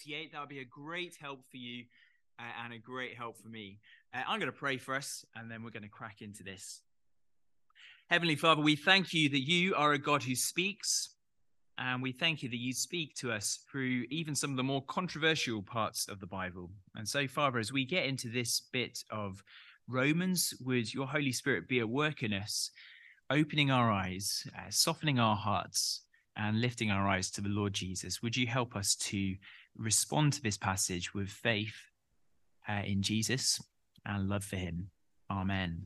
28. That would be a great help for you and a great help for me. I'm going to pray for us, and then we're going to crack into this. Heavenly Father, we thank you that you are a God who speaks, and we thank you that you speak to us through even some of the more controversial parts of the Bible. And so, Father, as we get into this bit of Romans, would your Holy Spirit be at work in us, opening our eyes, softening our hearts, and lifting our eyes to the Lord Jesus? Would you help us to respond to this passage with faith in Jesus and love for him? Amen.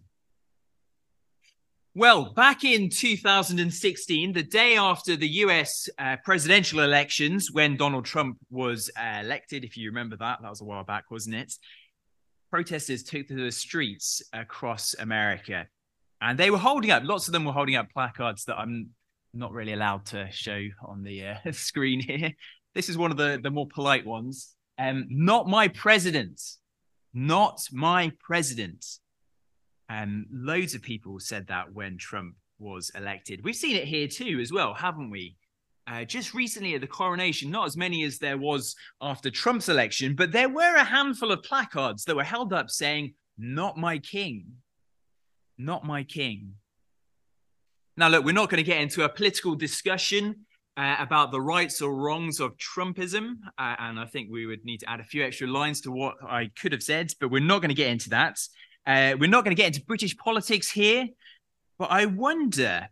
Well, back in 2016, the day after the US presidential elections, when Donald Trump was elected, if you remember that was a while back, wasn't it? Protesters took to the streets across America, and they were holding up, lots of them were holding up placards that I'm not really allowed to show on the screen here. This is one of the more polite ones. Not my president. Not my president. Loads of people said that when Trump was elected. We've seen it here too as well, haven't we? Just recently at the coronation, not as many as there was after Trump's election, but there were a handful of placards that were held up saying, "Not my king. Not my king." Now, look, we're not going to get into a political discussion about the rights or wrongs of Trumpism, and I think we would need to add a few extra lines to what I could have said, but we're not going to get into that. We're not going to get into British politics here, but I wonder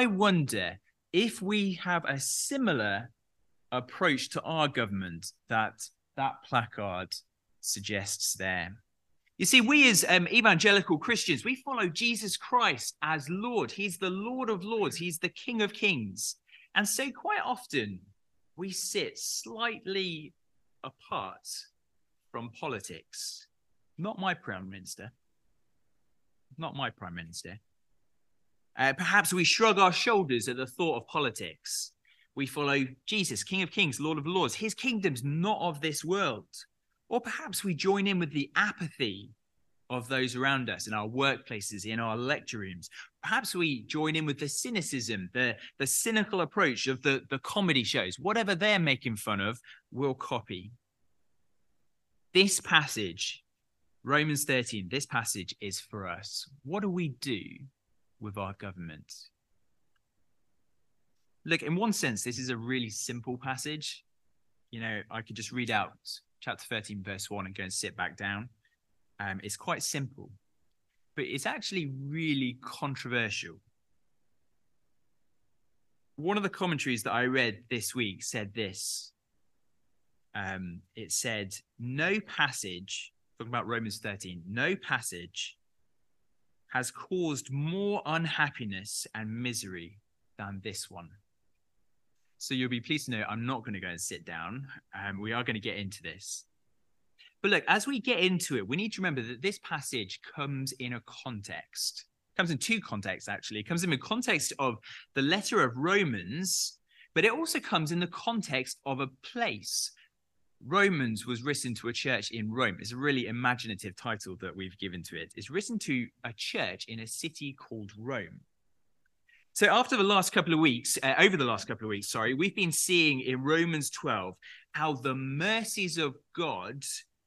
if we have a similar approach to our government that placard suggests there. You see, we as evangelical Christians, we follow Jesus Christ as Lord. He's the Lord of Lords. He's the King of Kings. And so quite often we sit slightly apart from politics. Not my Prime Minister. Not my Prime Minister. Perhaps we shrug our shoulders at the thought of politics. We follow Jesus, King of Kings, Lord of Lords. His kingdom's not of this world. Or perhaps we join in with the apathy of those around us in our workplaces, in our lecture rooms. Perhaps we join in with the cynicism, the cynical approach of the comedy shows. Whatever they're making fun of, we'll copy. This passage, Romans 13, this passage is for us. What do we do with our government? Look, in one sense, this is a really simple passage. You know, I could just read out chapter 13, verse 1 and go and sit back down. It's quite simple, but it's actually really controversial. One of the commentaries that I read this week said this. It said, no passage, talking about Romans 13, no passage has caused more unhappiness and misery than this one. So you'll be pleased to know I'm not going to go and sit down. We are going to get into this. But look, as we get into it, we need to remember that this passage comes in a context. It comes in two contexts, actually. It comes in the context of the letter of Romans, but it also comes in the context of a place. Romans was written to a church in Rome. It's a really imaginative title that we've given to it. It's written to a church in a city called Rome. So over the last couple of weeks, we've been seeing in Romans 12 how the mercies of God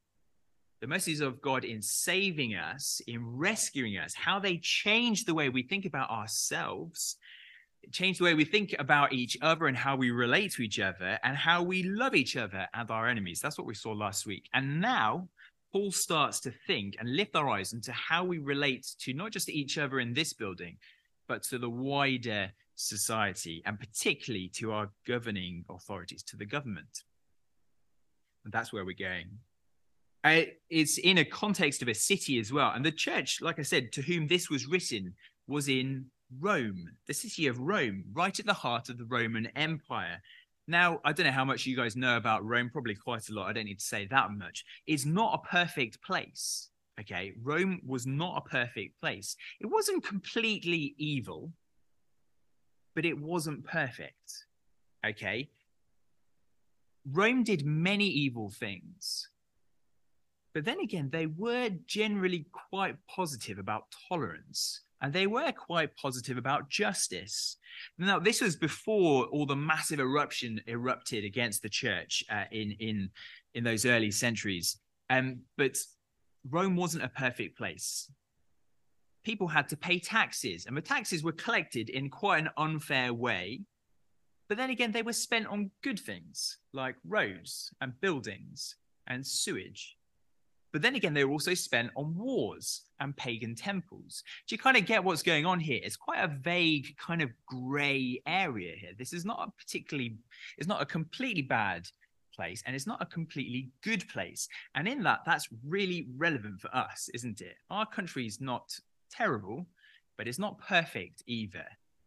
in saving us, in rescuing us, how they change the way we think about ourselves, change the way we think about each other and how we relate to each other and how we love each other and our enemies. That's what we saw last week. And now Paul starts to think and lift our eyes into how we relate to not just each other in this building, but to the wider society, and particularly to our governing authorities, to the government. And that's where we're going. It's in a context of a city as well. And the church, like I said, to whom this was written, was in Rome, the city of Rome, right at the heart of the Roman Empire. Now, I don't know how much you guys know about Rome, probably quite a lot. I don't need to say that much. It's not a perfect place. Okay, Rome was not a perfect place. It wasn't completely evil, but it wasn't perfect. Okay, Rome did many evil things, but then again, they were generally quite positive about tolerance, and they were quite positive about justice. Now, this was before all the massive erupted against the church in in those early centuries. But Rome wasn't a perfect place. People had to pay taxes, and the taxes were collected in quite an unfair way. But then again, they were spent on good things like roads and buildings and sewage. But then again, they were also spent on wars and pagan temples. Do you kind of get what's going on here? It's quite a vague kind of grey area here. This is not it's not a completely bad place, and it's not a completely good place. And in that, that's really relevant for us, isn't it? Our country is not terrible, but it's not perfect either.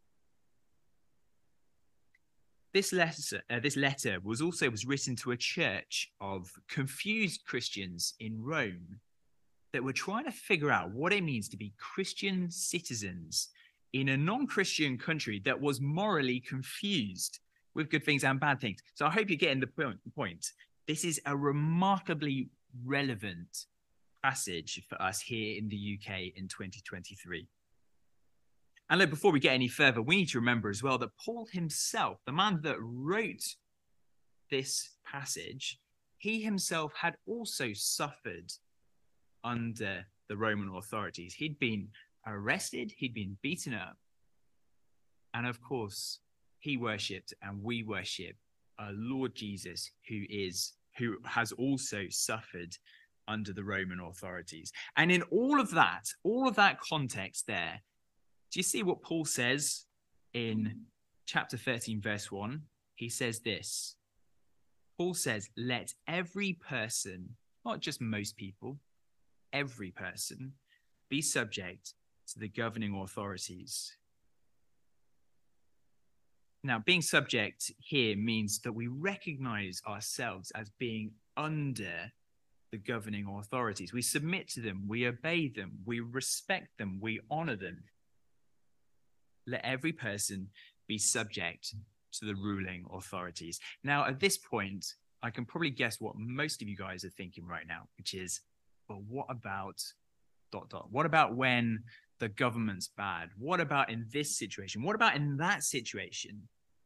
This letter was written to a church of confused Christians in Rome that were trying to figure out what it means to be Christian citizens in a non-Christian country that was morally confused with good things and bad things. So I hope you're getting the point. This is a remarkably relevant passage for us here in the UK in 2023. And look, before we get any further, we need to remember as well that Paul himself, the man that wrote this passage, he himself had also suffered under the Roman authorities. He'd been arrested, he'd been beaten up. And of course, he worshipped and we worship our Lord Jesus, who has also suffered under the Roman authorities. And in all of that context there, do you see what Paul says in chapter 13, verse 1? He says this. Paul says, let every person, not just most people, every person, be subject to the governing authorities. Now, being subject here means that we recognize ourselves as being under the governing authorities. We submit to them, we obey them, we respect them, we honor them. Let every person be subject to the ruling authorities. Now, at this point, I can probably guess what most of you guys are thinking right now, which is, well, what about ... What about when the government's bad? What about in this situation? What about in that situation?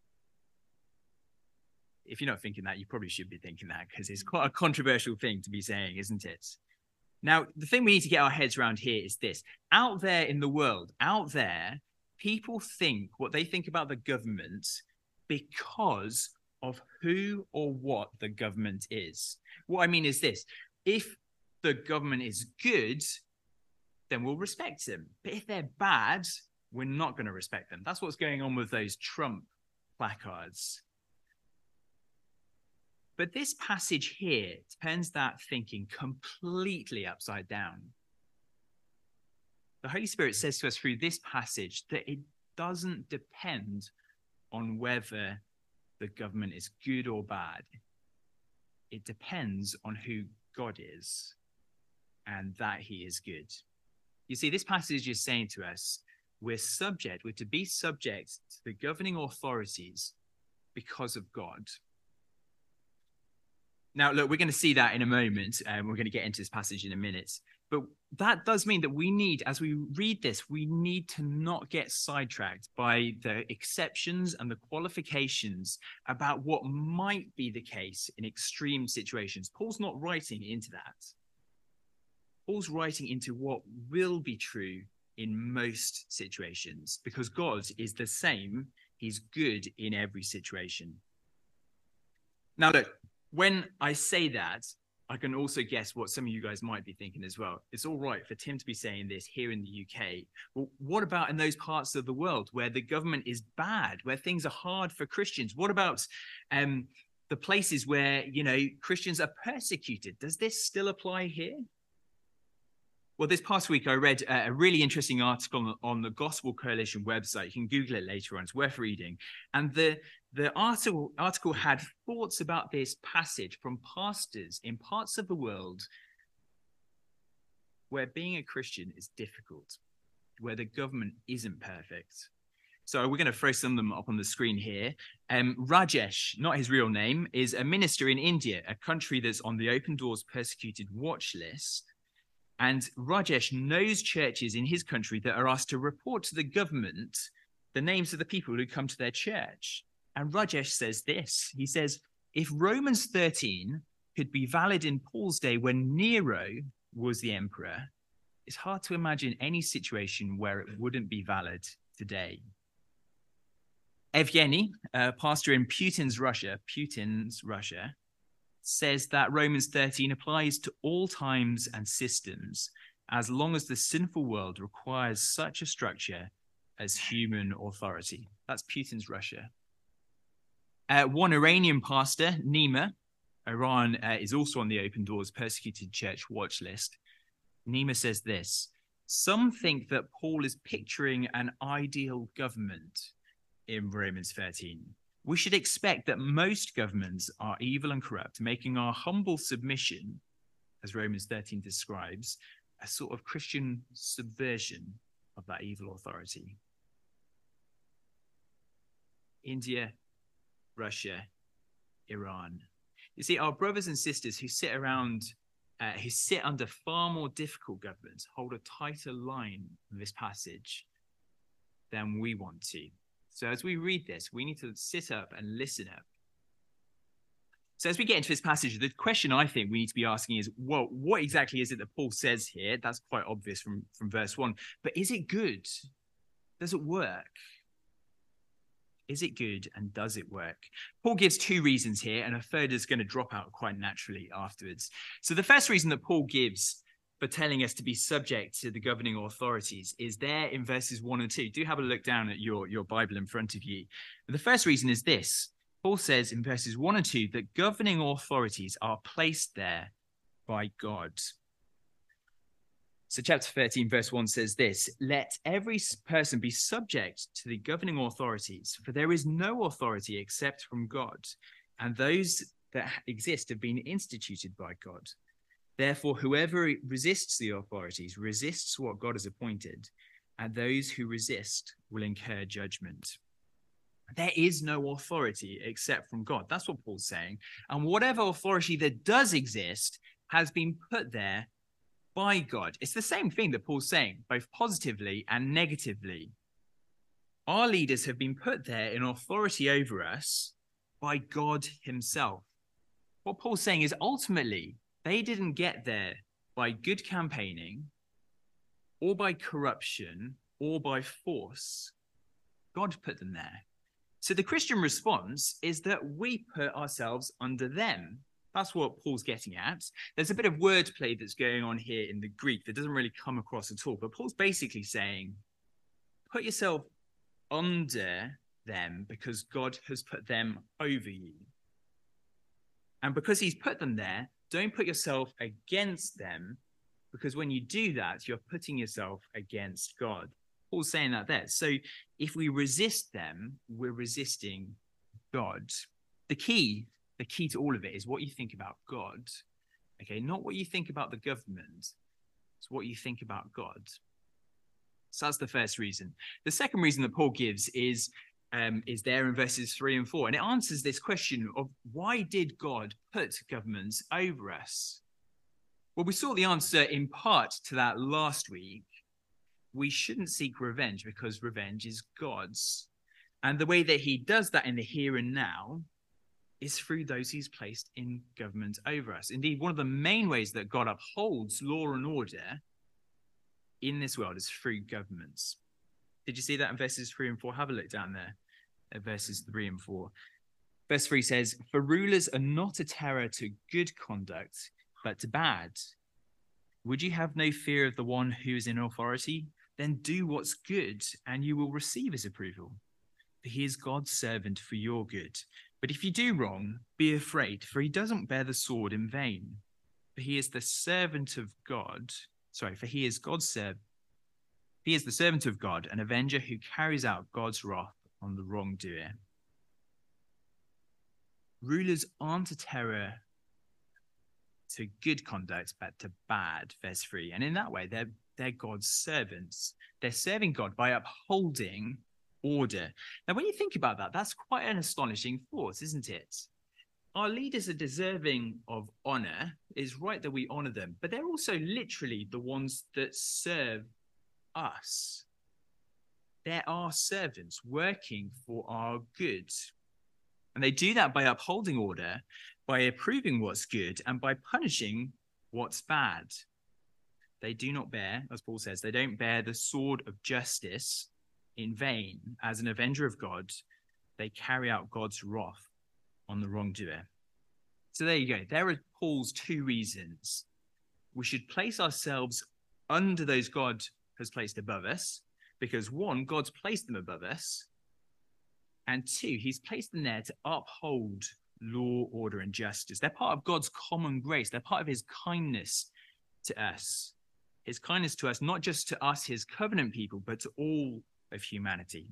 If you're not thinking that, you probably should be thinking that, because it's quite a controversial thing to be saying, isn't it? Now, the thing we need to get our heads around here is this. Out there in the world, people think what they think about the government because of who or what the government is. What I mean is this. If the government is good, then we'll respect them. But if they're bad, we're not going to respect them. That's what's going on with those Trump placards. But this passage here turns that thinking completely upside down. The Holy Spirit says to us through this passage that it doesn't depend on whether the government is good or bad. It depends on who God is and that he is good. You see, this passage is saying to us, we're to be subject to the governing authorities because of God. Now, look, we're going to see that in a moment, and we're going to get into this passage in a minute. But that does mean that we need, as we read this, we need to not get sidetracked by the exceptions and the qualifications about what might be the case in extreme situations. Paul's not writing into that. Paul's writing into what will be true in most situations, because God is the same. He's good in every situation. Now, look, when I say that, I can also guess what some of you guys might be thinking as well. It's all right for Tim to be saying this here in the UK. Well, what about in those parts of the world where the government is bad, where things are hard for Christians? What about the places where, Christians are persecuted? Does this still apply here? Well, this past week, I read a really interesting article on the Gospel Coalition website. You can Google it later on. It's worth reading. And the article had thoughts about this passage from pastors in parts of the world where being a Christian is difficult, where the government isn't perfect. So we're going to throw some of them up on the screen here. Rajesh, not his real name, is a minister in India, a country that's on the Open Doors persecuted watch list. And Rajesh knows churches in his country that are asked to report to the government the names of the people who come to their church. And Rajesh says this. He says, if Romans 13 could be valid in Paul's day when Nero was the emperor, it's hard to imagine any situation where it wouldn't be valid today. Evgeny, a pastor in Putin's Russia, says that Romans 13 applies to all times and systems as long as the sinful world requires such a structure as human authority. That's Putin's Russia. One Iranian pastor, Nima, Iran is also on the Open Doors Persecuted Church watch list. Nima says this: some think that Paul is picturing an ideal government in Romans 13. We should expect that most governments are evil and corrupt, making our humble submission, as Romans 13 describes, a sort of Christian subversion of that evil authority. India, Russia, Iran. You see, our brothers and sisters who sit under far more difficult governments hold a tighter line in this passage than we want to. So as we read this, we need to sit up and listen up. So as we get into this passage, the question I think we need to be asking is, well, what exactly is it that Paul says here? That's quite obvious from verse 1. But is it good? Does it work? Is it good and does it work? Paul gives two reasons here, and a third is going to drop out quite naturally afterwards. So the first reason that Paul gives for telling us to be subject to the governing authorities is there in verses 1 and 2. Do have a look down at your Bible in front of you. The first reason is this. Paul says in verses 1 and 2 that governing authorities are placed there by God. So chapter 13, verse 1 says this: let every person be subject to the governing authorities, for there is no authority except from God, and those that exist have been instituted by God. Therefore, whoever resists the authorities resists what God has appointed, and those who resist will incur judgment. There is no authority except from God. That's what Paul's saying. And whatever authority that does exist has been put there by God. It's the same thing that Paul's saying, both positively and negatively. Our leaders have been put there in authority over us by God himself. What Paul's saying is ultimately, they didn't get there by good campaigning or by corruption or by force. God put them there. So the Christian response is that we put ourselves under them. That's what Paul's getting at. There's a bit of wordplay that's going on here in the Greek that doesn't really come across at all. But Paul's basically saying, put yourself under them because God has put them over you. And because he's put them there, don't put yourself against them, because when you do that, you're putting yourself against God. Paul's saying that there. So if we resist them, we're resisting God. The key to all of it is what you think about God. Okay, not what you think about the government. It's what you think about God. So that's the first reason. The second reason that Paul gives is there in verses 3 and 4. And it answers this question of why did God put governments over us? Well, we saw the answer in part to that last week. We shouldn't seek revenge because revenge is God's. And the way that he does that in the here and now is through those he's placed in government over us. Indeed, one of the main ways that God upholds law and order in this world is through governments. Did you see that in verses 3 and 4? Have a look down there at verses 3 and 4. Verse 3 says, for rulers are not a terror to good conduct, but to bad. Would you have no fear of the one who is in authority? Then do what's good, and you will receive his approval. For he is God's servant for your good. But if you do wrong, be afraid, for he doesn't bear the sword in vain. For he is the servant of God. For he is God's servant. He is the servant of God, an avenger who carries out God's wrath on the wrongdoer. Rulers aren't a terror to good conduct, but to bad, verse 3. And in that way, they're God's servants. They're serving God by upholding order. Now, when you think about that, that's quite an astonishing thought, isn't it? Our leaders are deserving of honor. It's right that we honor them, but they're also literally the ones that serve us. They're our servants working for our good. And they do that by upholding order, by approving what's good, and by punishing what's bad. They do not bear, as Paul says, they don't bear the sword of justice in vain. As an avenger of God, they carry out God's wrath on the wrongdoer. So there you go. There are Paul's two reasons. We should place ourselves under those God has placed above us, because one, God's placed them above us, and two, he's placed them there to uphold law, order, and justice. They're part of God's common grace. They're part of his kindness to us. His kindness to us, not just to us, his covenant people, but to all of humanity.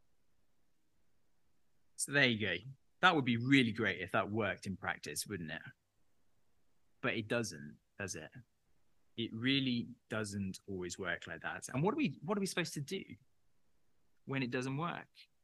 So there you go. That would be really great if that worked in practice, wouldn't it? But it doesn't, does it? It really doesn't always work like that. And what are we supposed to do when it doesn't work?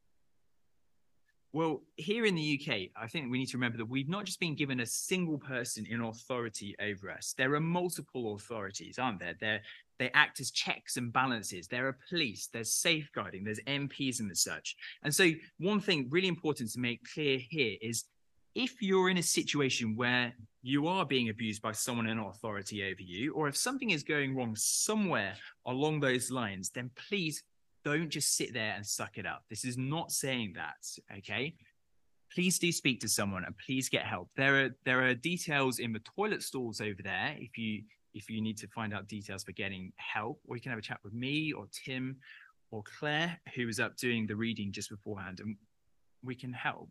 Well, here in the UK, I think we need to remember that we've not just been given a single person in authority over us. There are multiple authorities, aren't there? They act as checks and balances. There are police, there's safeguarding, there's MPs and such. And so one thing really important to make clear here is if you're in a situation where you are being abused by someone in authority over you, or if something is going wrong somewhere along those lines, then please don't just sit there and suck it up. This is not saying that, okay? Please do speak to someone and please get help. There are details in the toilet stalls over there if you need to find out details for getting help, or you can have a chat with me or Tim or Claire, who was up doing the reading just beforehand, and we can help.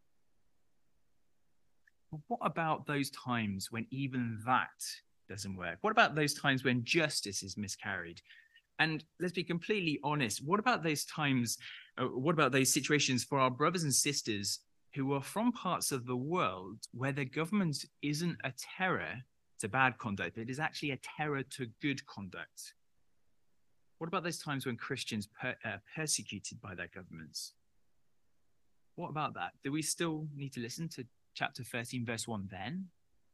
But what about those times when even that doesn't work? What about those times when justice is miscarried? And let's be completely honest, what about those times, what about those situations for our brothers and sisters who are from parts of the world where the government isn't a terror to bad conduct, it is actually a terror to good conduct? What about those times when Christians are persecuted by their governments? What about that? Do we still need to listen to chapter 13, verse 1 then?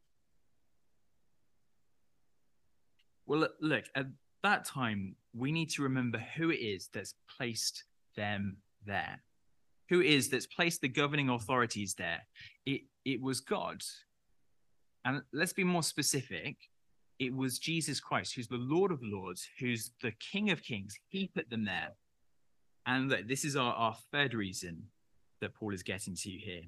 Well, look, at that time, we need to remember who it is that's placed them there. Who it is that's placed the governing authorities there. It was God. And let's be more specific. It was Jesus Christ, who's the Lord of Lords, who's the King of Kings. He put them there. And look, this is our third reason that Paul is getting to here.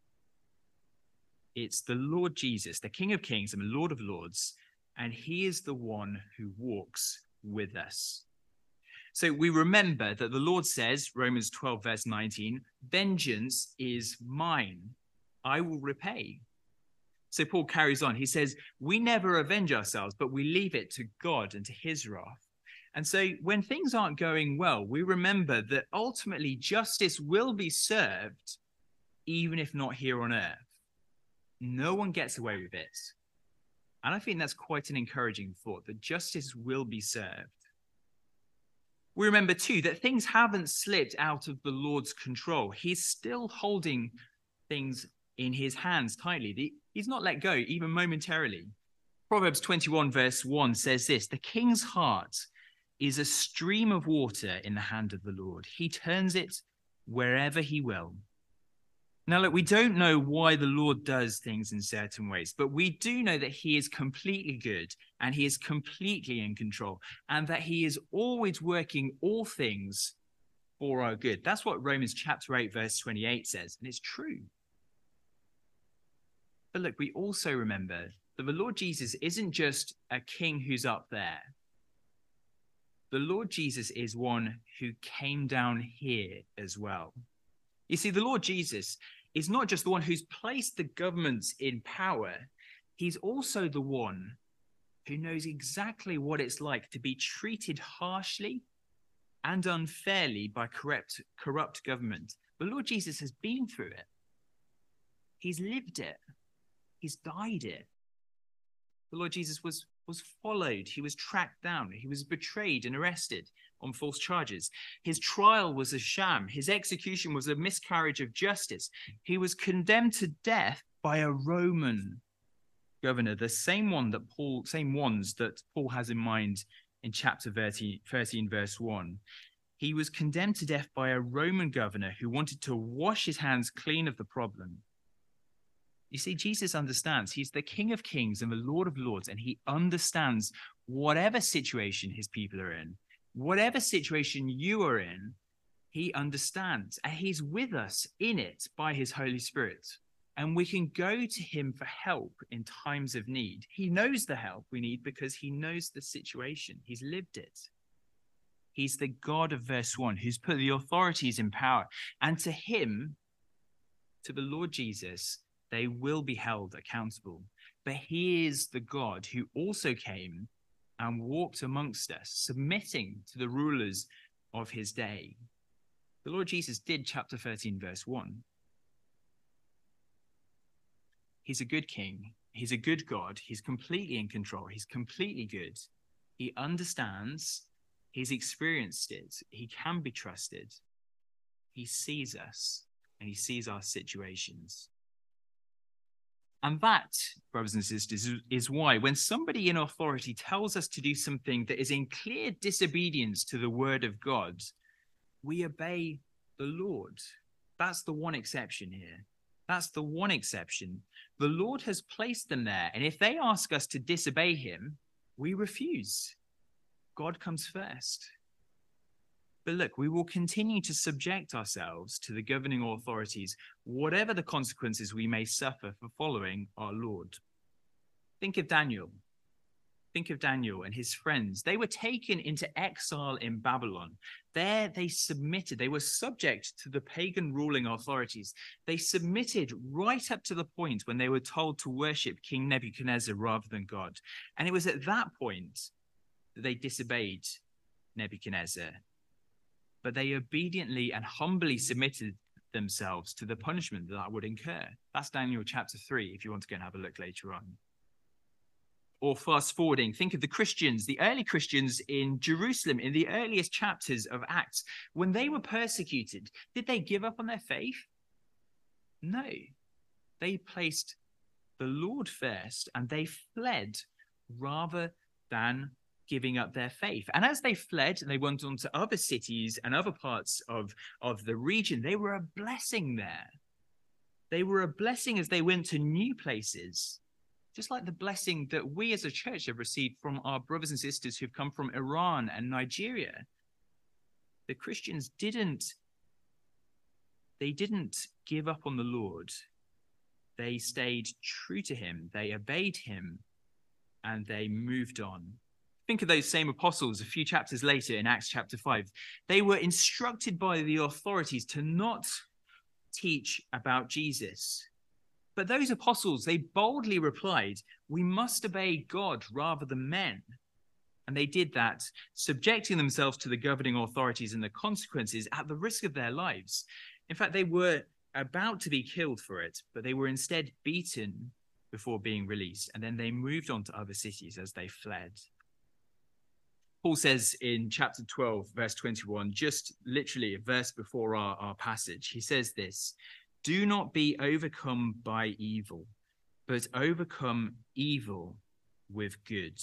It's the Lord Jesus, the King of Kings and the Lord of Lords, and he is the one who walks with us. So we remember that the Lord says, Romans 12, verse 19, vengeance is mine. I will repay. So Paul carries on. He says, we never avenge ourselves, but we leave it to God and to his wrath. And so when things aren't going well, we remember that ultimately justice will be served, even if not here on earth. No one gets away with it. And I think that's quite an encouraging thought, that justice will be served. We remember too that things haven't slipped out of the Lord's control. He's still holding things in his hands tightly. He's not let go, even momentarily. Proverbs 21 verse 1 says this, the king's heart is a stream of water in the hand of the Lord. He turns it wherever he will. Now, look, we don't know why the Lord does things in certain ways, but we do know that he is completely good and he is completely in control and that he is always working all things for our good. That's what Romans chapter 8, verse 28 says, and it's true. But look, we also remember that the Lord Jesus isn't just a king who's up there. The Lord Jesus is one who came down here as well. You see, the Lord Jesus is not just the one who's placed the governments in power. He's also the one who knows exactly what it's like to be treated harshly and unfairly by corrupt government. The Lord Jesus has been through it. He's lived it. He's died it. The Lord Jesus was followed. He was tracked down. He was betrayed and arrested on false charges. His trial was a sham. His execution was a miscarriage of justice. He was condemned to death by a Roman governor, the same ones that Paul has in mind in chapter 13, verse 1. He was condemned to death by a Roman governor who wanted to wash his hands clean of the problem. You see, Jesus understands. He's the King of Kings and the Lord of Lords, and he understands whatever situation his people are in, whatever situation you are in, he understands, and he's with us in it by his Holy Spirit. And we can go to him for help in times of need. He knows the help we need because he knows the situation. He's lived it. He's the God of verse 1 who's put the authorities in power. And to him, to the Lord Jesus, they will be held accountable. But he is the God who also came and walked amongst us, submitting to the rulers of his day. The Lord Jesus did chapter 13, verse 1. He's a good king. He's a good God. He's completely in control. He's completely good. He understands. He's experienced it. He can be trusted. He sees us and he sees our situations. And that, brothers and sisters, is why when somebody in authority tells us to do something that is in clear disobedience to the word of God, we obey the Lord. That's the one exception here. That's the one exception. The Lord has placed them there. And if they ask us to disobey him, we refuse. God comes first. But look, we will continue to subject ourselves to the governing authorities, whatever the consequences we may suffer for following our Lord. Think of Daniel. Think of Daniel and his friends. They were taken into exile in Babylon. There they submitted. They were subject to the pagan ruling authorities. They submitted right up to the point when they were told to worship King Nebuchadnezzar rather than God. And it was at that point that they disobeyed Nebuchadnezzar. But they obediently and humbly submitted themselves to the punishment that would incur. That's Daniel chapter 3, if you want to go and have a look later on. Or fast forwarding, think of the Christians, the early Christians in Jerusalem, in the earliest chapters of Acts. When they were persecuted, did they give up on their faith? No. They placed the Lord first and they fled rather than giving up their faith. And as they fled and they went on to other cities and other parts of the region, they were a blessing there. They were a blessing as they went to new places. Just like the blessing that we as a church have received from our brothers and sisters who've come from Iran and Nigeria. The Christians didn't give up on the Lord. They stayed true to him. They obeyed him and they moved on. Think of those same apostles a few chapters later in Acts chapter 5. They were instructed by the authorities to not teach about Jesus. But those apostles, they boldly replied, "We must obey God rather than men." And they did that, subjecting themselves to the governing authorities and the consequences at the risk of their lives. In fact, they were about to be killed for it, but they were instead beaten before being released. And then they moved on to other cities as they fled. Paul says in chapter 12, verse 21, just literally a verse before our passage, he says this: "Do not be overcome by evil, but overcome evil with good."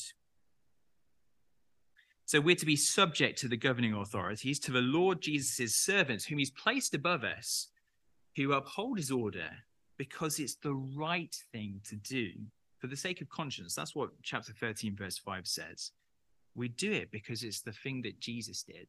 So we're to be subject to the governing authorities, to the Lord Jesus' servants, whom he's placed above us, who uphold his order because it's the right thing to do for the sake of conscience. That's what chapter 13, verse 5 says. We do it because it's the thing that Jesus did.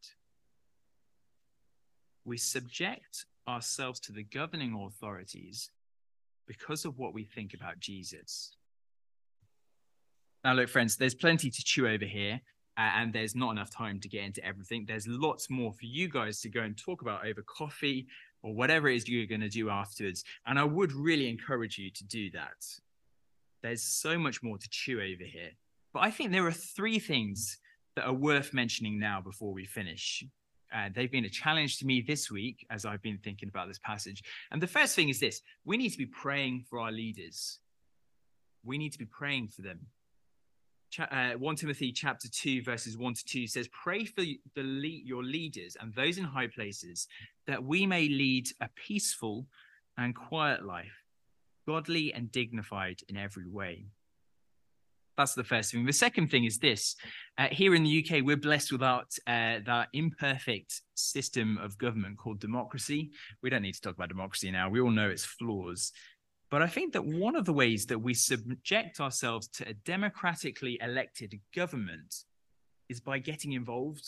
We subject ourselves to the governing authorities because of what we think about Jesus. Now, look, friends, there's plenty to chew over here, and there's not enough time to get into everything. There's lots more for you guys to go and talk about over coffee or whatever it is you're going to do afterwards. And I would really encourage you to do that. There's so much more to chew over here. But I think there are three things that are worth mentioning now before we finish. They've been a challenge to me this week as I've been thinking about this passage. And the first thing is this: we need to be praying for our leaders. We need to be praying for them. 1 Timothy chapter 2, verses 1 to 2 says, "Pray for your leaders and those in high places, that we may lead a peaceful and quiet life, godly and dignified in every way." That's the first thing. The second thing is this. Here in the UK, we're blessed with that imperfect system of government called democracy. We don't need to talk about democracy now. We all know its flaws. But I think that one of the ways that we subject ourselves to a democratically elected government is by getting involved,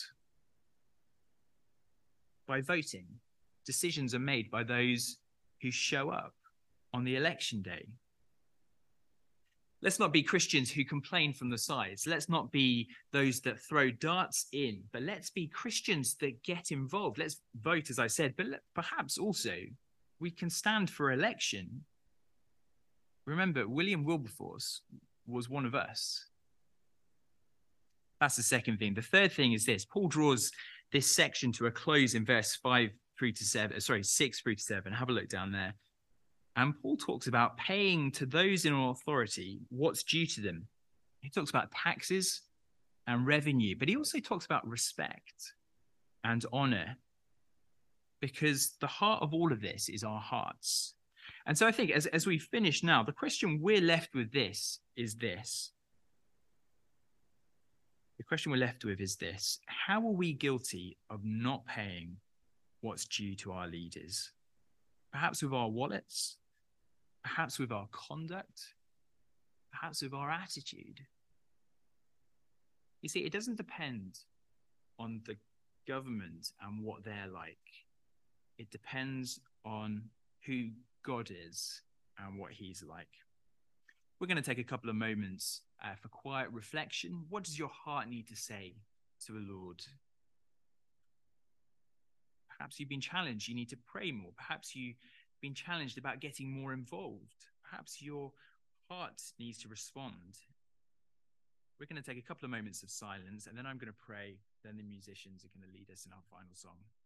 by voting. Decisions are made by those who show up on the election day. Let's not be Christians who complain from the sides. Let's not be those that throw darts in, but let's be Christians that get involved. Let's vote, as I said, but perhaps also we can stand for election. Remember, William Wilberforce was one of us. That's the second thing. The third thing is this. Paul draws this section to a close in verse 6 through to 7. Have a look down there. And Paul talks about paying to those in authority what's due to them. He talks about taxes and revenue, but he also talks about respect and honor, because the heart of all of this is our hearts. And so I think as we finish now, the question we're left with is this. The question we're left with is this. How are we guilty of not paying what's due to our leaders? Perhaps with our wallets, perhaps with our conduct, perhaps with our attitude. You see, it doesn't depend on the government and what they're like. It depends on who God is and what he's like. We're going to take a couple of moments for quiet reflection. What does your heart need to say to the Lord? Perhaps you've been challenged. You need to pray more. Perhaps you've been challenged about getting more involved. Perhaps your heart needs to respond. We're going to take a couple of moments of silence, and then I'm going to pray. Then the musicians are going to lead us in our final song.